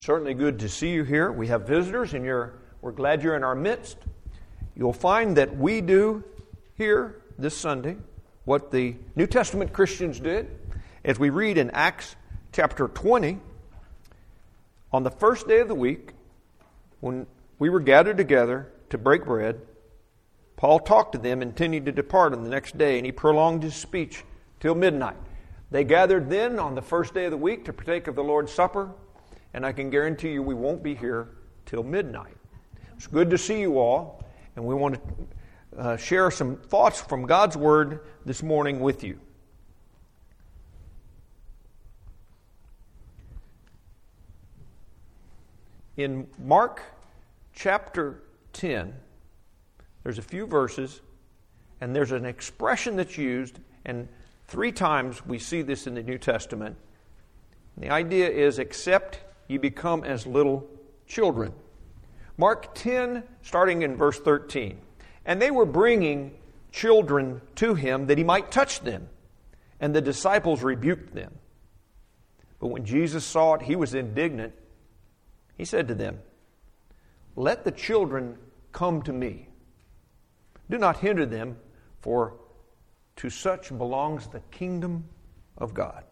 Certainly good to see you here. We have visitors, and we're glad you're in our midst. You'll find that we do here this Sunday what the New Testament Christians did. As we read in Acts chapter 20, on the first day of the week, when we were gathered together to break bread, Paul talked to them, intending to depart on the next day, and he prolonged his speech till midnight. They gathered then on the first day of the week to partake of the Lord's Supper, and I can guarantee you we won't be here till midnight. It's good to see you all, and we want to share some thoughts from God's Word this morning with you. In Mark chapter 10, there's a few verses, and there's an expression that's used, and 3 times we see this in the New Testament. The idea is, except you become as little children. Mark 10, starting in verse 13. And they were bringing children to him that he might touch them. And the disciples rebuked them. But when Jesus saw it, he was indignant. He said to them, "Let the children come to me. Do not hinder them, for to such belongs the kingdom of God."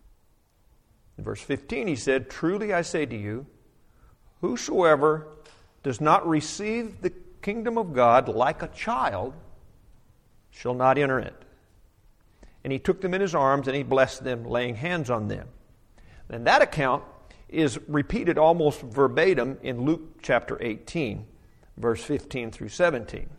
In verse 15 he said, "Truly I say to you, whosoever does not receive the kingdom of God like a child shall not enter it." And he took them in his arms and he blessed them, laying hands on them. And that account is repeated almost verbatim in Luke chapter 18, verse 15 through 17.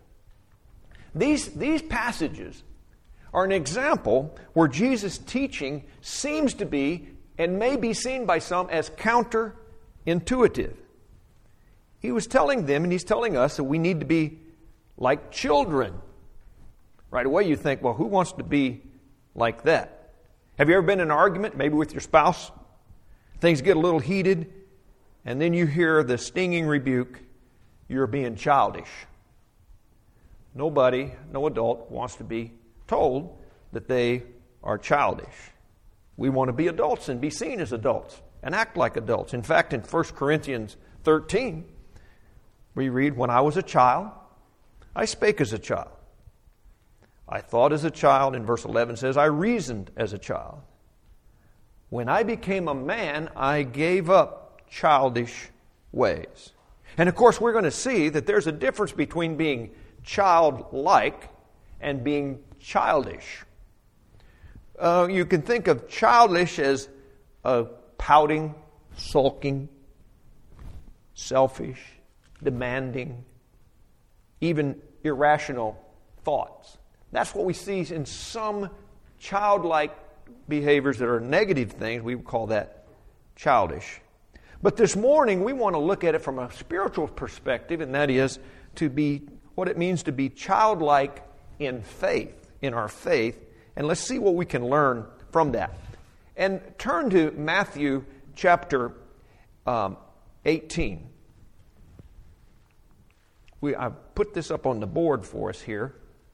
These passages are an example where Jesus' teaching seems to be and may be seen by some as counterintuitive. He was telling them, and he's telling us, that we need to be like children. Right away you think, well, who wants to be like that? Have you ever been in an argument, maybe with your spouse? Things get a little heated, and then you hear the stinging rebuke, "You're being childish." Nobody, no adult, wants to be told that they are childish. We want to be adults and be seen as adults and act like adults. In fact, in 1 Corinthians 13, we read, "When I was a child, I spake as a child. I thought as a child," in verse 11 says, "I reasoned as a child. When I became a man, I gave up childish ways." And of course, we're going to see that there's a difference between being childlike and being childish. You can think of childish as pouting, sulking, selfish, demanding, even irrational thoughts. That's what we see in some childlike behaviors that are negative things. We would call that childish. But this morning we want to look at it from a spiritual perspective, and that is to be what it means to be childlike in faith, in our faith. And let's see what we can learn from that. And turn to Matthew chapter 18. I've put this up on the board for us here.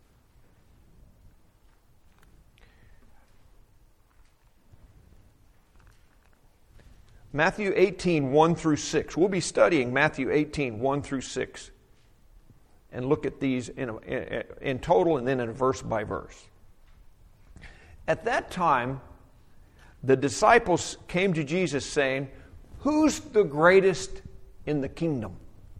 Matthew 18, 1 through 6. We'll be studying Matthew 18, 1 through 6. And look at these in total and then in verse by verse. At that time, the disciples came to Jesus saying, "Who's the greatest in the kingdom?"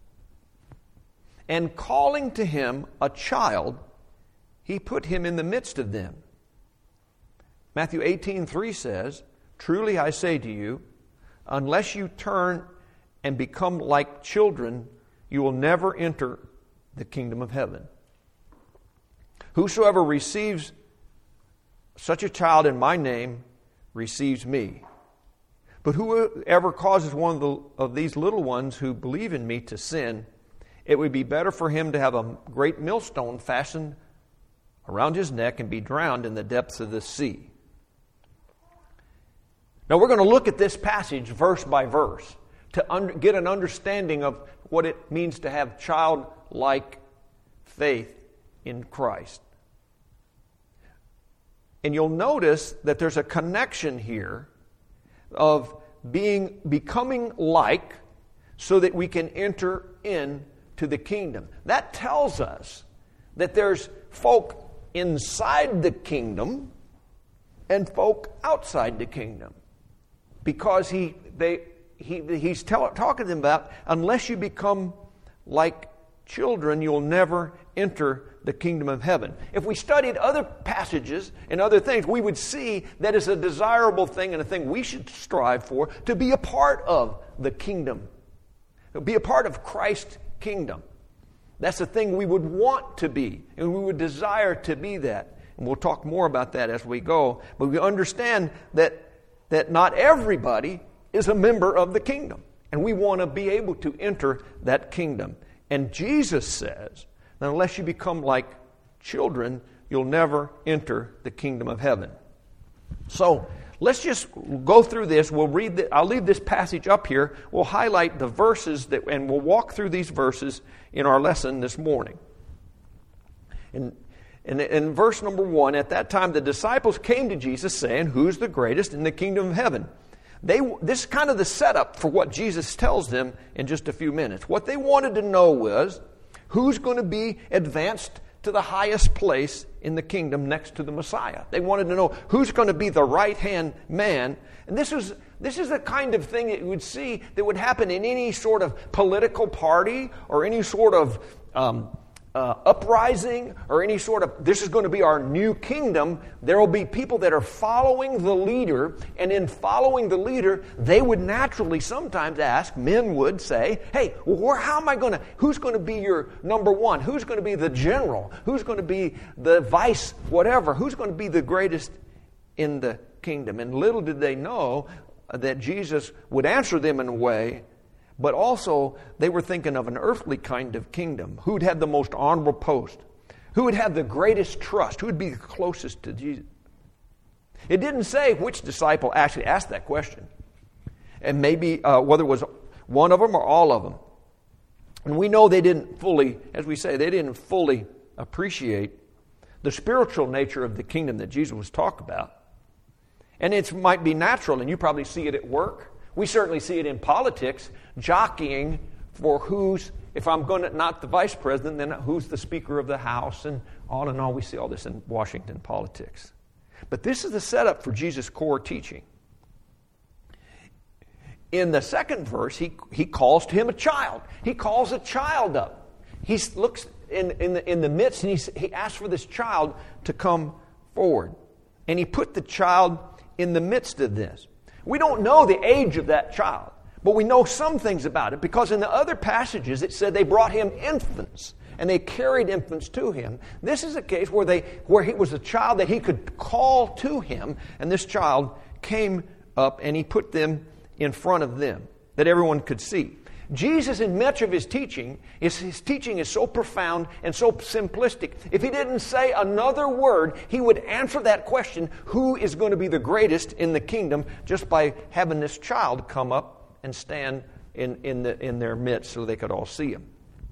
And calling to him a child, he put him in the midst of them. Matthew 18:3 says, "Truly I say to you, unless you turn and become like children, you will never enter the kingdom of heaven. Whosoever receives such a child in my name receives me. But whoever causes one of these little ones who believe in me to sin, it would be better for him to have a great millstone fastened around his neck and be drowned in the depths of the sea." Now we're going to look at this passage verse by verse to get an understanding of what it means to have childlike faith in Christ. And you'll notice that there's a connection here of becoming like so that we can enter into the kingdom. That tells us that there's folk inside the kingdom and folk outside the kingdom. Because he's talking to them about, unless you become like children, you'll never enter the kingdom of heaven. If we studied other passages and other things, we would see that it's a desirable thing and a thing we should strive for, to be a part of the kingdom, to be a part of Christ's kingdom. That's the thing we would want to be, and we would desire to be that. And we'll talk more about that as we go. But we understand that not everybody is a member of the kingdom, and we want to be able to enter that kingdom. And Jesus says that unless you become like children, you'll never enter the kingdom of heaven. So let's just go through this. We'll read. I'll leave this passage up here. We'll highlight the verses and we'll walk through these verses in our lesson this morning. In verse number 1, at that time the disciples came to Jesus saying, "Who's the greatest in the kingdom of heaven?" This is kind of the setup for what Jesus tells them in just a few minutes. What they wanted to know was, who's going to be advanced to the highest place in the kingdom next to the Messiah? They wanted to know who's going to be the right-hand man. And this is the kind of thing that you would see that would happen in any sort of political party or any sort of uprising or any sort of, this is going to be our new kingdom. There will be people that are following the leader, and in following the leader, they would naturally sometimes ask, men would say, hey, who's going to be your number one? Who's going to be the general? Who's going to be the vice whatever? Who's going to be the greatest in the kingdom? And little did they know that Jesus would answer them in a way. But also, they were thinking of an earthly kind of kingdom. Who'd have the most honorable post? Who would have the greatest trust? Who would be the closest to Jesus? It didn't say which disciple actually asked that question. And maybe whether it was one of them or all of them. And we know they didn't fully, as we say, they didn't fully appreciate the spiritual nature of the kingdom that Jesus was talking about. And it might be natural, and you probably see it at work. We certainly see it in politics, jockeying for if I'm going to, not the vice president, then who's the Speaker of the House, and on. We see all this in Washington politics. But this is the setup for Jesus' core teaching. In the second verse, he calls to him a child. He calls a child up. He looks in the midst, and he asks for this child to come forward. And he put the child in the midst of this. We don't know the age of that child, but we know some things about it because in the other passages it said they brought him infants and they carried infants to him. This is a case where he was a child that he could call to him, and this child came up and he put them in front of them that everyone could see. Jesus, in much of his teaching is so profound and so simplistic. If he didn't say another word, he would answer that question, who is going to be the greatest in the kingdom, just by having this child come up and stand in their midst so they could all see him.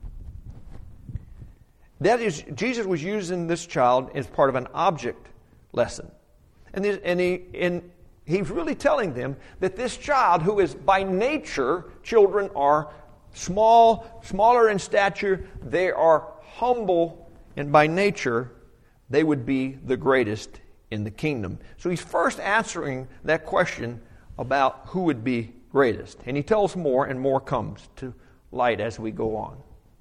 That is, Jesus was using this child as part of an object lesson. And he's really telling them that this child, who is by nature, children are smaller in stature, they are humble, and by nature, they would be the greatest in the kingdom. So he's first answering that question about who would be greatest. And he tells more, and more comes to light as we go on.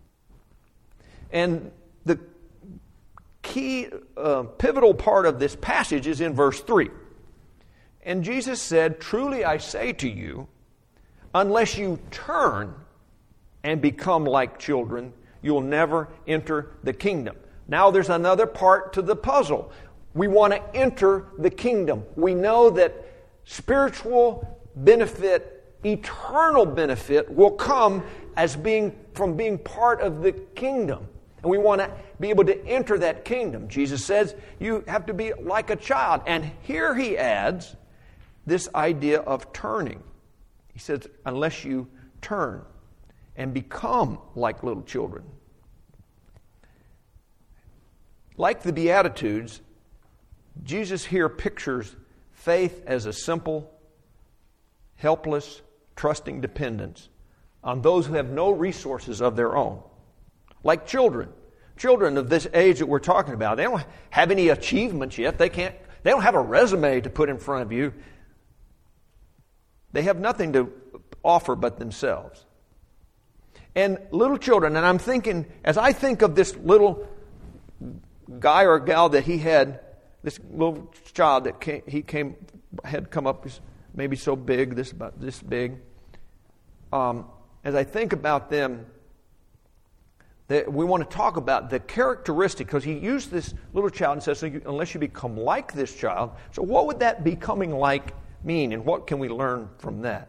And the key, pivotal part of this passage is in verse 3. And Jesus said, "Truly I say to you, unless you turn and become like children, you'll never enter the kingdom." Now there's another part to the puzzle. We want to enter the kingdom. We know that spiritual benefit, eternal benefit, will come from being part of the kingdom. And we want to be able to enter that kingdom. Jesus says you have to be like a child. And here he adds this idea of turning. He says, unless you turn and become like little children. Like the Beatitudes, Jesus here pictures faith as a simple helpless, trusting dependence on those who have no resources of their own. Like children. Children of this age that we're talking about, they don't have any achievements yet. They don't have a resume to put in front of you. They have nothing to offer but themselves. And little children, and I'm thinking, as I think of this little guy or gal that he had, this little child that had come up maybe so big, about this big. As I think about them, we want to talk about the characteristic, because he used this little child and says, unless you become like this child. So what would that becoming like mean, and what can we learn from that?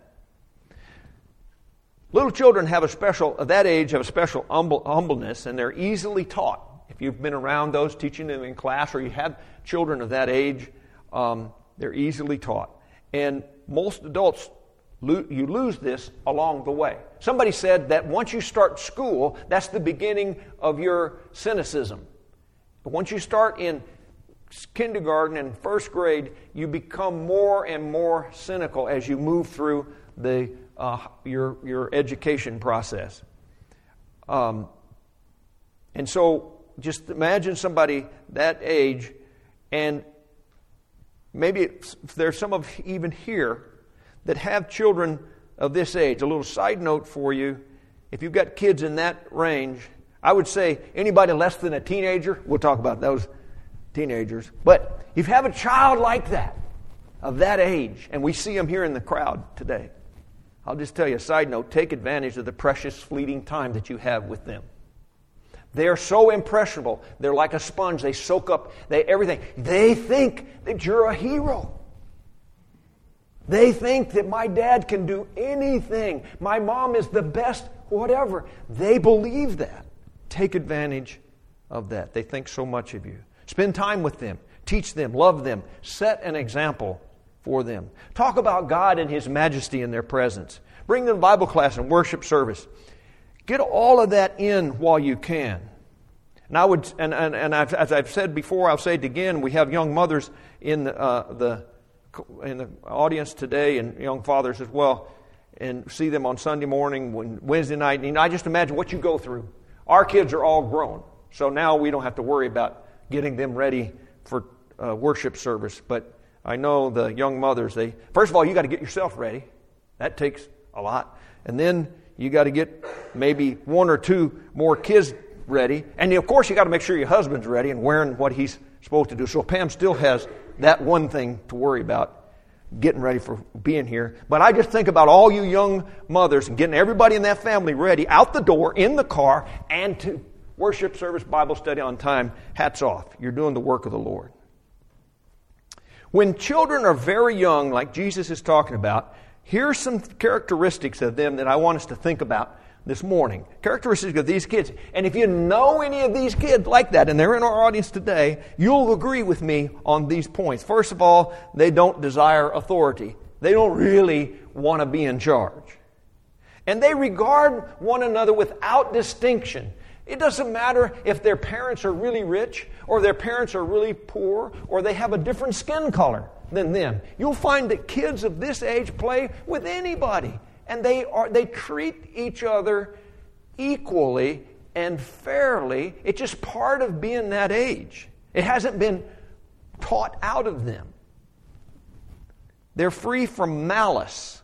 Little children at that age have a special humbleness, and they're easily taught. If you've been around those, teaching them in class, or you have children of that age, they're easily taught. And most adults, you lose this along the way. Somebody said that once you start school, that's the beginning of your cynicism. But once you start in kindergarten and first grade, you become more and more cynical as you move through your education process. And so just imagine somebody that age, and maybe there's some of even here that have children of this age. A little side note for you, if you've got kids in that range, I would say anybody less than a teenager, we'll talk about those teenagers, but if you have a child like that, of that age, and we see them here in the crowd today, I'll just tell you a side note, take advantage of the precious fleeting time that you have with them. They're so impressionable. They're like a sponge. They soak up everything. They think that you're a hero. They think that my dad can do anything. My mom is the best, whatever. They believe that. Take advantage of that. They think so much of you. Spend time with them. Teach them. Love them. Set an example for them. Talk about God and His majesty in their presence. Bring them to Bible class and worship service. Get all of that in while you can. And as I've said before, I'll say it again. We have young mothers in the audience today, and young fathers as well, and see them on Sunday morning, Wednesday night. And I just imagine what you go through. Our kids are all grown, so now we don't have to worry about getting them ready for worship service. But I know the young mothers, first of all, you got to get yourself ready. That takes a lot. And then you got to get maybe one or two more kids ready. And of course, you got to make sure your husband's ready and wearing what he's supposed to do. So Pam still has that one thing to worry about, getting ready for being here. But I just think about all you young mothers and getting everybody in that family ready out the door, in the car, and to worship service, Bible study on time. Hats off. You're doing the work of the Lord. When children are very young, like Jesus is talking about, here's some characteristics of them that I want us to think about this morning. Characteristics of these kids. And if you know any of these kids like that, and they're in our audience today, you'll agree with me on these points. First of all, they don't desire authority. They don't really want to be in charge. And they regard one another without distinction. It doesn't matter if their parents are really rich, or their parents are really poor, or they have a different skin color than them. You'll find that kids of this age play with anybody. And they treat each other equally and fairly. It's just part of being that age. It hasn't been taught out of them. They're free from malice,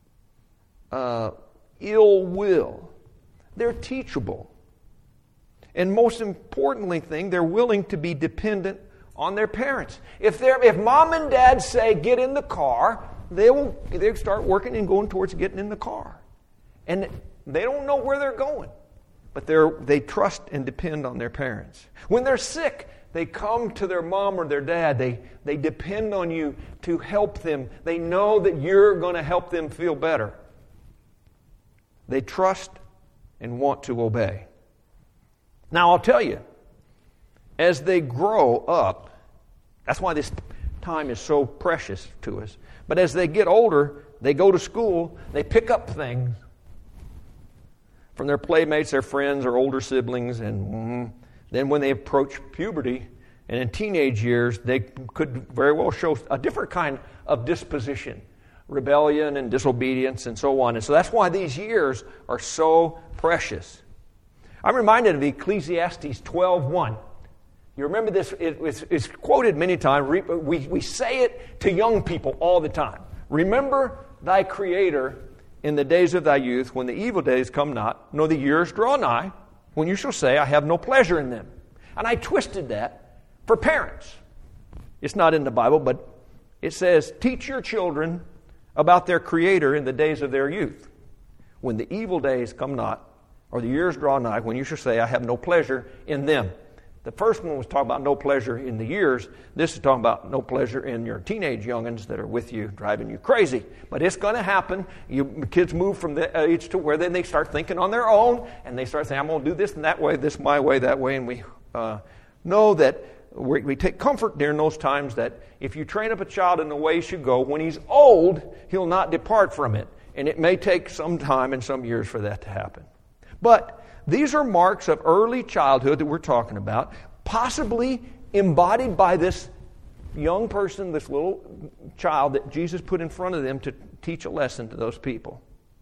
ill will. They're teachable. And most importantly they're willing to be dependent on their parents. If mom and dad say, get in the car, they'll start working and going towards getting in the car. And they don't know where they're going. But they trust and depend on their parents. When they're sick, they come to their mom or their dad. They depend on you to help them. They know that you're going to help them feel better. They trust and want to obey. Now, I'll tell you, as they grow up, that's why this time is so precious to us. But as they get older, they go to school, they pick up things from their playmates, their friends, or older siblings, and then when they approach puberty and in teenage years, they could very well show a different kind of disposition. rebellion and disobedience and so on. And so that's why these years are so precious. I'm reminded of Ecclesiastes 12:1. You remember this? It's quoted many times. We say it to young people all the time. Remember thy Creator in the days of thy youth, when the evil days come not, nor the years draw nigh, when you shall say, I have no pleasure in them. And I twisted that for parents. It's not in the Bible, but it says, teach your children about their Creator in the days of their youth, when the evil days come not, or the years draw nigh, when you shall say, I have no pleasure in them. The first one was talking about no pleasure in the years. This is talking about no pleasure in your teenage youngins that are with you, driving you crazy. But it's going to happen. Kids move from the age to where then they start thinking on their own, and they start saying, I'm going to do this and that way, this my way, that way. And we know that we take comfort during those times that if you train up a child in the way he should go, when he's old, he'll not depart from it. And it may take some time and some years for that to happen. But these are marks of early childhood that we're talking about, possibly embodied by this young person, this little child that Jesus put in front of them to teach a lesson to those people.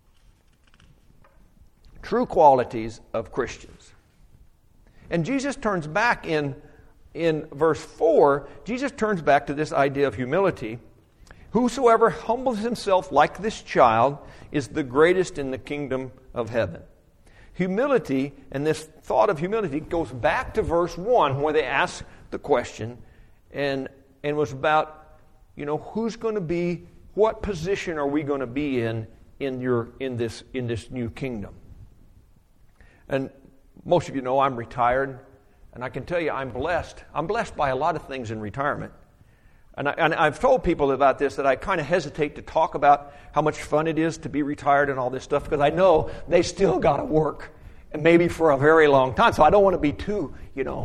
True qualities of Christians. And Jesus turns back in verse 4, Jesus turns back to this idea of humility. Whosoever humbles himself like this child is the greatest in the kingdom of heaven. Humility, and this thought of humility goes back to verse 1 where they ask the question and was about, who's going to be, what position are we going to be in this new kingdom? And most of you know I'm retired, and I can tell you I'm blessed. I'm blessed by a lot of things in retirement. And I've told people about this, that I kind of hesitate to talk about how much fun it is to be retired and all this stuff, because I know they still got to work, and maybe for a very long time. So I don't want to be too,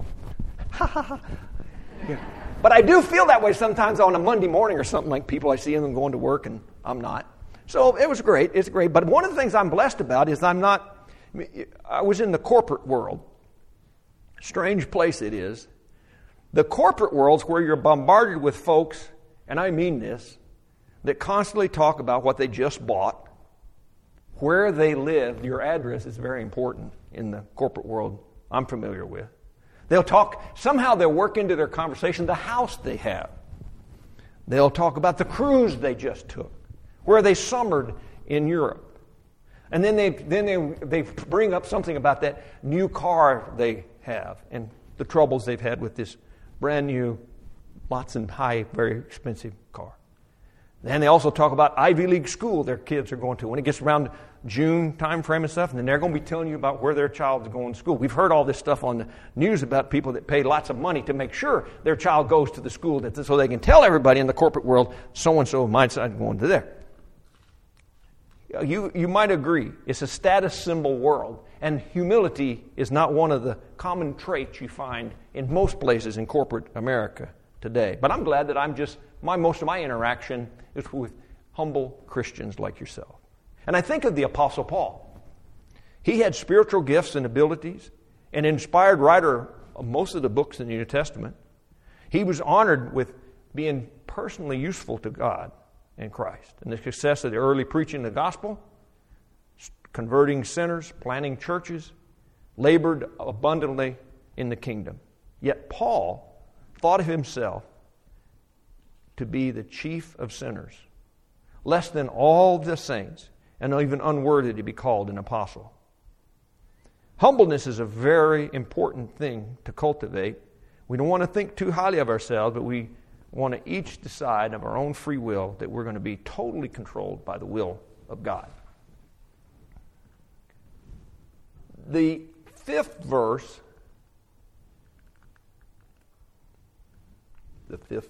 But I do feel that way sometimes on a Monday morning or something, like people I see them going to work and I'm not. So it was great. It's great. But one of the things I'm blessed about is I was in the corporate world. Strange place it is. The corporate world's where you're bombarded with folks, and I mean this, that constantly talk about what they just bought, where they live. Your address is very important in the corporate world I'm familiar with. They'll talk, somehow they'll work into their conversation the house they have. They'll talk about the cruise they just took, where they summered in Europe. And then they bring up something about that new car they have and the troubles they've had with this brand new, lots and high, very expensive car. Then they also talk about Ivy League school their kids are going to when it gets around June time frame and stuff, and then they're going to be telling you about where their child's going to school. We've heard all this stuff on the news about people that pay lots of money to make sure their child goes to the school so they can tell everybody in the corporate world, so-and-so of my son going to there. You might agree, it's a status symbol world, and humility is not one of the common traits you find in most places in corporate America today. But I'm glad that most of my interaction is with humble Christians like yourself. And I think of the Apostle Paul. He had spiritual gifts and abilities, an inspired writer of most of the books in the New Testament. He was honored with being personally useful to God and Christ. And the success of the early preaching of the gospel, converting sinners, planting churches, labored abundantly in the kingdom. Yet Paul thought of himself to be the chief of sinners, less than all the saints, and even unworthy to be called an apostle. Humbleness is a very important thing to cultivate. We don't want to think too highly of ourselves, but we want to each decide of our own free will that we're going to be totally controlled by the will of God. The fifth verse. The fifth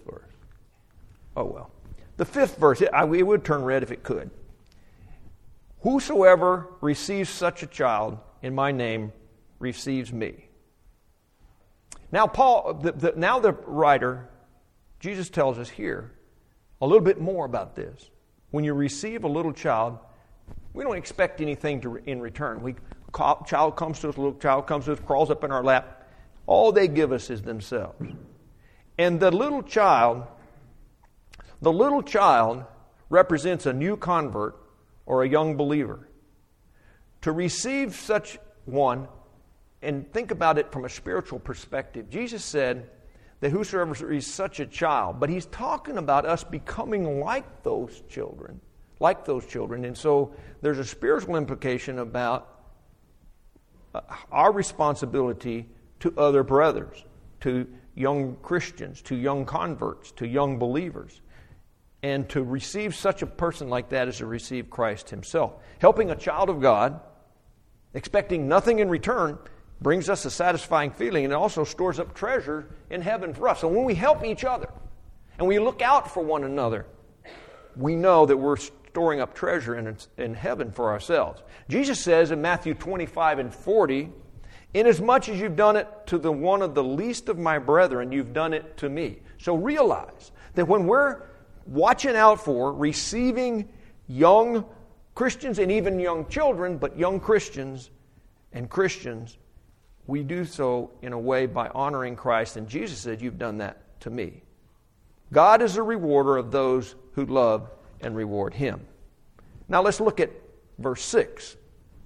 verse, it would turn red if it could. Whosoever receives such a child in my name receives me. Now the writer, Jesus tells us here a little bit more about this. When you receive a little child, we don't expect anything in return. Child comes to us, little child comes to us, crawls up in our lap. All they give us is themselves. And the little child represents a new convert or a young believer. To receive such one, and think about it from a spiritual perspective, Jesus said that whosoever is such a child, but he's talking about us becoming like those children. And so there's a spiritual implication about our responsibility to other brothers, to young Christians, to young converts, to young believers. And to receive such a person like that is to receive Christ himself. Helping a child of God, expecting nothing in return, brings us a satisfying feeling, and it also stores up treasure in heaven for us. So when we help each other and we look out for one another, we know that we're storing up treasure in heaven for ourselves. Jesus says in Matthew 25:40, "Inasmuch as you've done it to the one of the least of my brethren, you've done it to me." So realize that when we're watching out for receiving young Christians and even young children, but young Christians and Christians, we do so in a way by honoring Christ. And Jesus said, "You've done that to me." God is a rewarder of those who love and reward him. Now let's look at verse 6.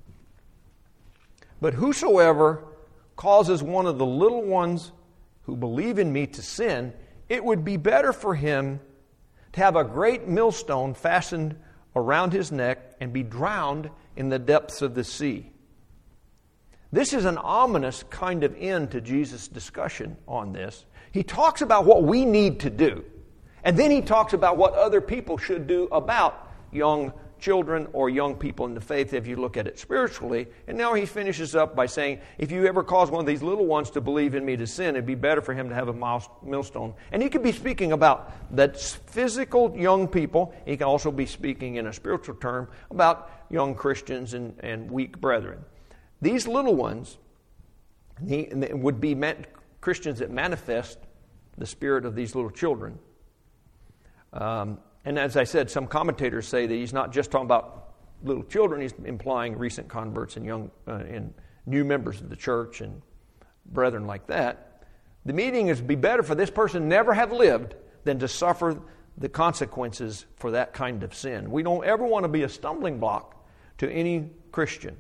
"But whosoever causes one of the little ones who believe in me to sin, it would be better for him to have a great millstone fastened around his neck and be drowned in the depths of the sea." This is an ominous kind of end to Jesus' discussion on this. He talks about what we need to do, and then he talks about what other people should do about young children or young people in the faith if you look at it spiritually. And now he finishes up by saying, if you ever cause one of these little ones to believe in me to sin, it'd be better for him to have a millstone. And he could be speaking about the physical young people. He can also be speaking in a spiritual term about young Christians and weak brethren. These little ones would be Christians that manifest the spirit of these little children. And as I said, some commentators say that he's not just talking about little children, he's implying recent converts and young and new members of the church and brethren like that. The meaning is, be better for this person never have lived than to suffer the consequences for that kind of sin. We don't ever want to be a stumbling block to any Christian.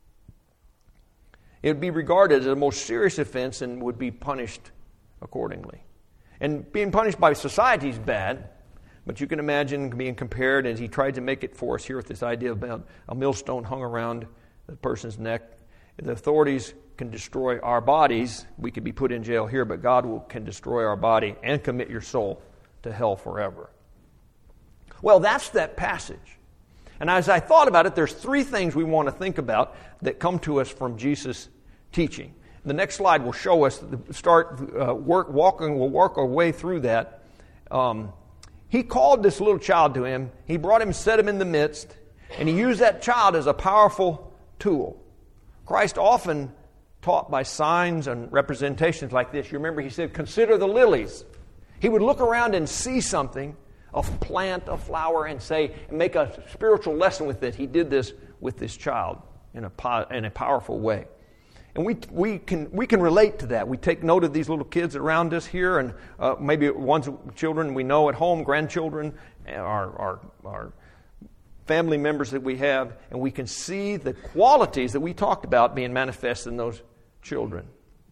It would be regarded as a most serious offense and would be punished accordingly. And being punished by society is bad, but you can imagine being compared, as he tried to make it for us here with this idea about a millstone hung around the person's neck. The authorities can destroy our bodies. We could be put in jail here, but God can destroy our body and commit your soul to hell forever. Well, that's that passage. And as I thought about it, there's three things we want to think about that come to us from Jesus' teaching. The next slide will show us, we'll work our way through that. He called this little child to him. He brought him, set him in the midst, and he used that child as a powerful tool. Christ often taught by signs and representations like this. You remember he said, "Consider the lilies." He would look around and see something, a plant, a flower, and make a spiritual lesson with it. He did this with this child in a powerful way. And we can relate to that. We take note of these little kids around us here, and maybe one's children we know at home, grandchildren, our family members that we have, and we can see the qualities that we talked about being manifest in those children.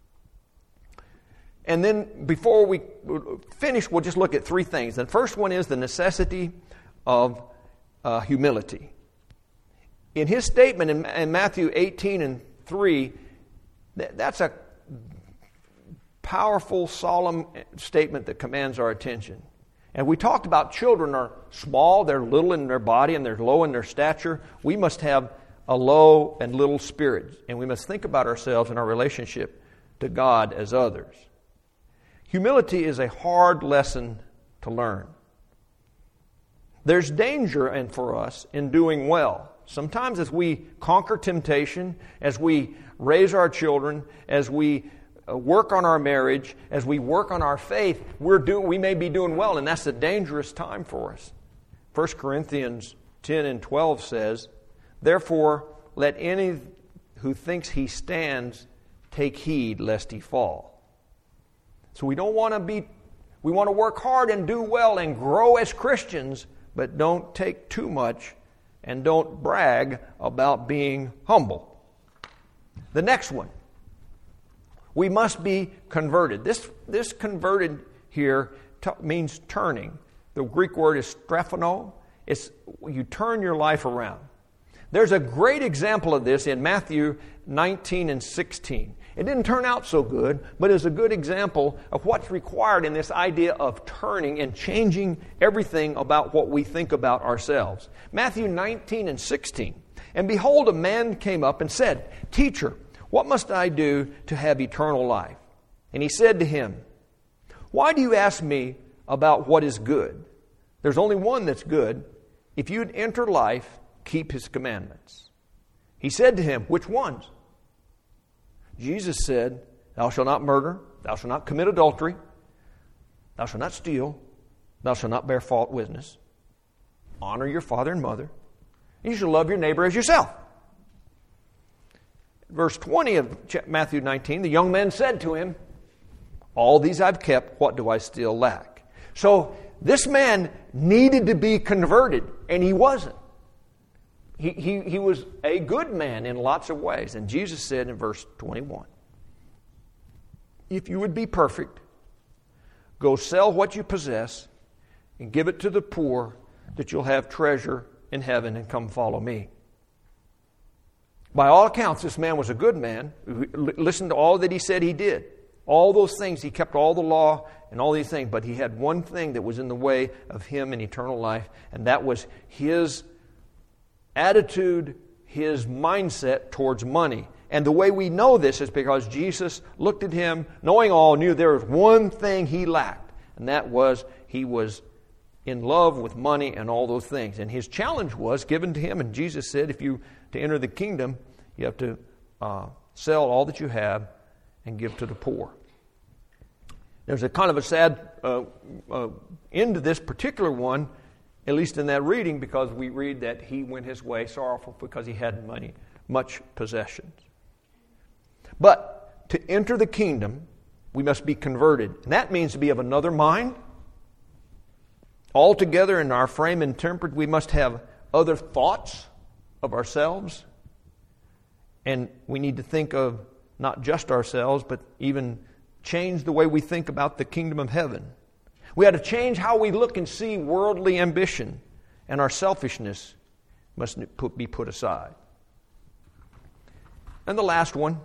And then before we finish, we'll just look at three things. The first one is the necessity of humility. In his statement in Matthew 18:3, that's a powerful, solemn statement that commands our attention. And we talked about children are small, they're little in their body, and they're low in their stature. We must have a low and little spirit, and we must think about ourselves and our relationship to God as others. Humility is a hard lesson to learn. There's danger for us in doing well. Sometimes as we conquer temptation, as we raise our children, as we work on our marriage, as we work on our faith, we may be doing well, and that's a dangerous time for us. 1 Corinthians 10:12 says, "Therefore, let any who thinks he stands take heed lest he fall." So we want to work hard and do well and grow as Christians, but don't take too much, and don't brag about being humble. The next one, we must be converted. This converted here means turning. The Greek word is strephono. It's you turn your life around. There's a great example of this in Matthew 19 and 16. It didn't turn out so good, but it's a good example of what's required in this idea of turning and changing everything about what we think about ourselves. Matthew 19 and 16. And behold, a man came up and said, Teacher, what must I do to have eternal life? And he said to him, Why do you ask me about what is good? There's only one that's good. If you'd enter life, keep his commandments. He said to him, Which ones? Jesus said, Thou shalt not murder, thou shalt not commit adultery, thou shalt not steal, thou shalt not bear false witness, honor your father and mother, and you shall love your neighbor as yourself. Verse 20 of Matthew 19, the young man said to him, All these I've kept, what do I still lack? So this man needed to be converted, and he wasn't. He was a good man in lots of ways. And Jesus said in verse 21, If you would be perfect, go sell what you possess and give it to the poor, that you'll have treasure in heaven, and come follow me. By all accounts, this man was a good man. Listen to all that he said he did. All those things, he kept all the law and all these things, but he had one thing that was in the way of him in eternal life, and that was his attitude, his mindset towards money. And the way we know this is because Jesus looked at him, knowing all, knew there was one thing he lacked, and that was he was in love with money and all those things. And his challenge was given to him, and Jesus said, if you to enter the kingdom, you have to sell all that you have and give to the poor. There's a kind of a sad end to this particular one, at least in that reading, because we read that he went his way sorrowful because he had much possessions. But to enter the kingdom, we must be converted. And that means to be of another mind. Altogether in our frame and tempered, we must have other thoughts of ourselves. And we need to think of not just ourselves, but even change the way we think about the kingdom of heaven. We had to change how we look and see worldly ambition, and our selfishness must be put aside. And the last one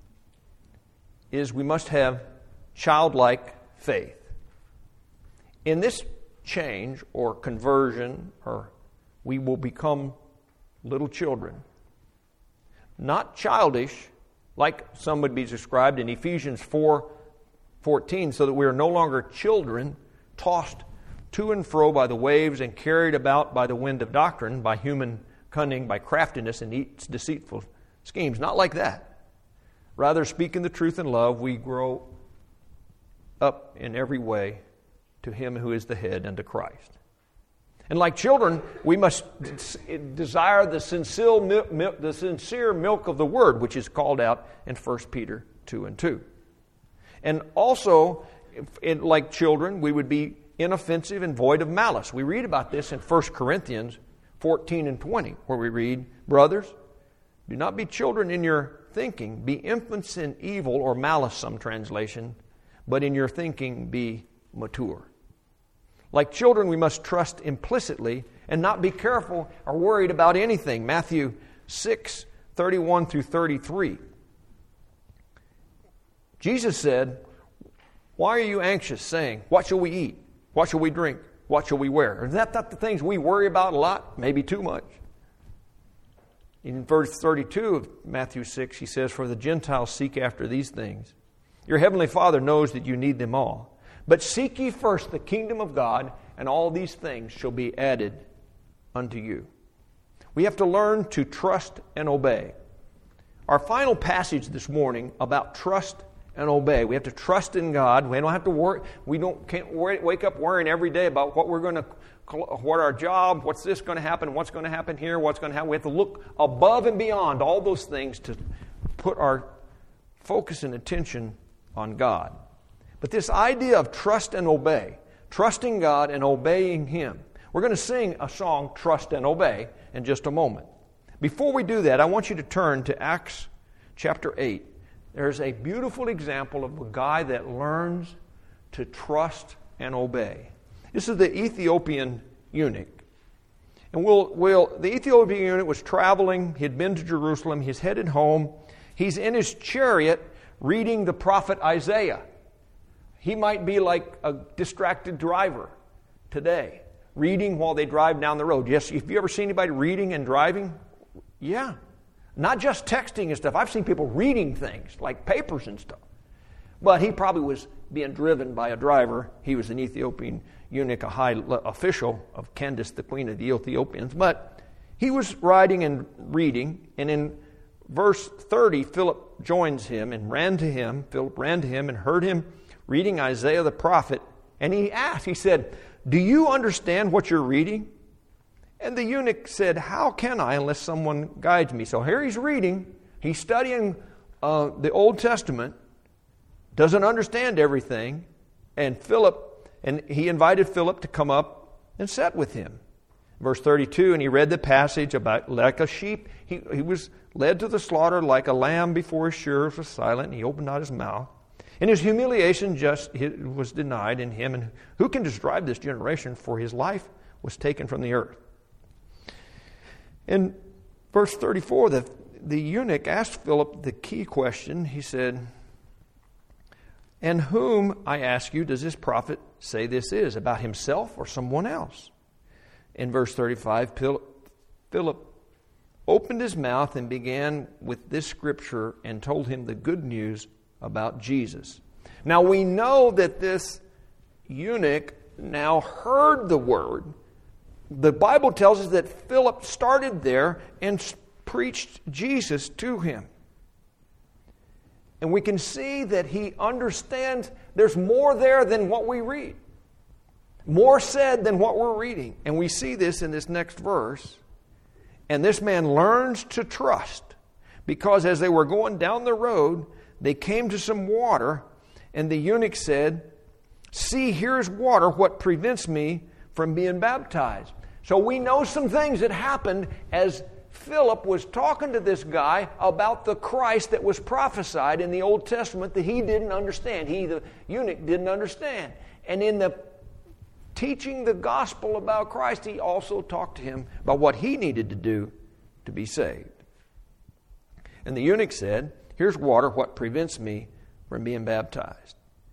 is we must have childlike faith. In this change or conversion, or we will become little children. Not childish, like some would be described in Ephesians 4:14, so that we are no longer children, tossed to and fro by the waves and carried about by the wind of doctrine, by human cunning, by craftiness and its deceitful schemes. Not like that. Rather, speaking the truth in love, we grow up in every way to Him who is the head, and to Christ. And like children, we must desire the sincere milk of the Word, which is called out in 1 Peter 2:2. And also, like children, we would be inoffensive and void of malice. We read about this in 1 Corinthians 14 and 20, where we read, Brothers, do not be children in your thinking, be infants in evil, or malice, some translation, but in your thinking be mature. Like children, we must trust implicitly and not be careful or worried about anything. Matthew 6:31 through 33. Jesus said, Why are you anxious, saying, What shall we eat? What shall we drink? What shall we wear? Is that not the things we worry about a lot? Maybe too much. In verse 32 of Matthew 6, he says, For the Gentiles seek after these things. Your heavenly Father knows that you need them all. But seek ye first the kingdom of God, and all these things shall be added unto you. We have to learn to trust and obey. Our final passage this morning about trust and obey. We have to trust in God. We don't have to worry. Can't wake up worrying every day about what our job, what's this going to happen, what's going to happen here, what's going to happen. We have to look above and beyond all those things to put our focus and attention on God. But this idea of trust and obey, trusting God and obeying Him, We're going to sing a song, Trust and Obey, in just a moment. Before we do that, I want you to turn to Acts chapter 8. There's a beautiful example of a guy that learns to trust and obey. This is the Ethiopian eunuch. And the Ethiopian eunuch was traveling. He had been to Jerusalem. He's headed home. He's in his chariot reading the prophet Isaiah. He might be like a distracted driver today, reading while they drive down the road. Yes, have you ever seen anybody reading and driving? Yeah. Not just texting and stuff. I've seen people reading things, like papers and stuff. But he probably was being driven by a driver. He was an Ethiopian eunuch, a high official of Candace, the queen of the Ethiopians. But he was riding and reading, and in verse 30, Philip joins him and ran to him. Philip ran to him and heard him reading Isaiah the prophet. And he asked, he said, "Do you understand what you're reading?" And the eunuch said, "How can I unless someone guides me?" So here he's reading. He's studying the Old Testament. Doesn't understand everything. And he invited Philip to come up and sit with him. Verse 32, and he read the passage about like a sheep. He was led to the slaughter like a lamb before his shearers was silent, and he opened not his mouth. In his humiliation was denied in him. And who can describe this generation? For his life was taken from the earth. In verse 34, the eunuch asked Philip the key question. He said, "And whom, I ask you, does this prophet say this is? About himself or someone else?" In verse 35, Philip opened his mouth and began with this scripture and told him the good news about Jesus. Now we know that this eunuch now heard the word. The Bible tells us that Philip started there and preached Jesus to him. And we can see that he understands there's more there than what we read. More said than what we're reading. And we see this in this next verse. And this man learns to trust, because as they were going down the road, they came to some water, and the eunuch said, "See, here's water. What prevents me from being baptized?" So we know some things that happened as Philip was talking to this guy about the Christ that was prophesied in the Old Testament that he didn't understand. The eunuch, didn't understand. And in the teaching the gospel about Christ, he also talked to him about what he needed to do to be saved. And the eunuch said, "Here's water. What prevents me from being baptized?"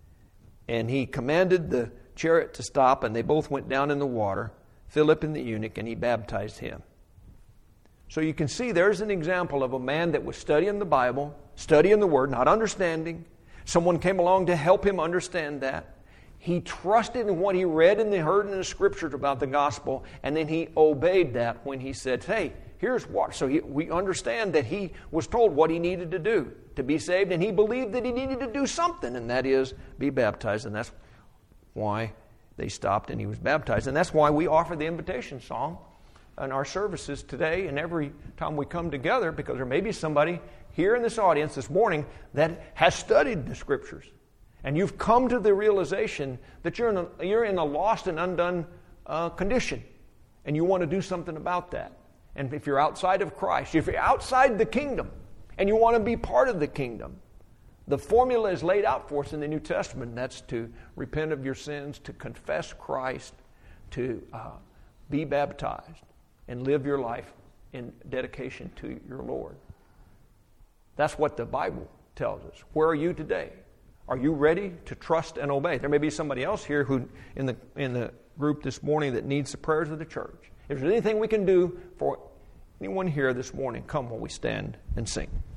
And he commanded the chariot to stop, and they both went down in the water, Philip and the eunuch, and he baptized him. So you can see there's an example of a man that was studying the Bible, studying the Word, not understanding. Someone came along to help him understand that. He trusted in what he read and heard in the Scriptures about the gospel, and then he obeyed that when he said, "Hey, here's water." So we understand that he was told what he needed to do to be saved, and he believed that he needed to do something, and that is be baptized, and that's why they stopped and he was baptized. And that's why we offer the invitation song in our services today and every time we come together, because there may be somebody here in this audience this morning that has studied the Scriptures, and you've come to the realization that you're in a lost and undone condition, and you want to do something about that. And if you're outside of Christ, if you're outside the kingdom, and you want to be part of the kingdom, the formula is laid out for us in the New Testament, and that's to repent of your sins, to confess Christ, to be baptized, and live your life in dedication to your Lord. That's what the Bible tells us. Where are you today? Are you ready to trust and obey? There may be somebody else here who, in the group this morning, that needs the prayers of the church. If there's anything we can do for anyone here this morning, come while we stand and sing.